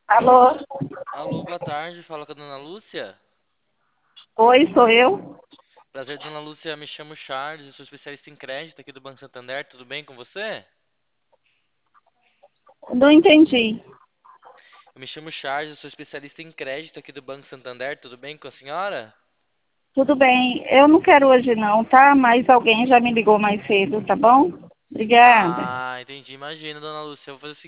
Alô? Alô, boa tarde. Fala com a dona Lúcia. Oi, sou eu? Prazer, dona Lúcia. Me chamo Charles, eu sou especialista em crédito aqui do Banco Santander. Tudo bem com você? Não entendi. Eu me chamo Charles, eu sou especialista em crédito aqui do Banco Santander. Tudo bem com a senhora? Tudo bem, eu não quero hoje não, tá? Mas alguém já me ligou mais cedo, tá bom? Obrigada. Ah, entendi. Imagina, dona Lúcia. Eu vou fazer o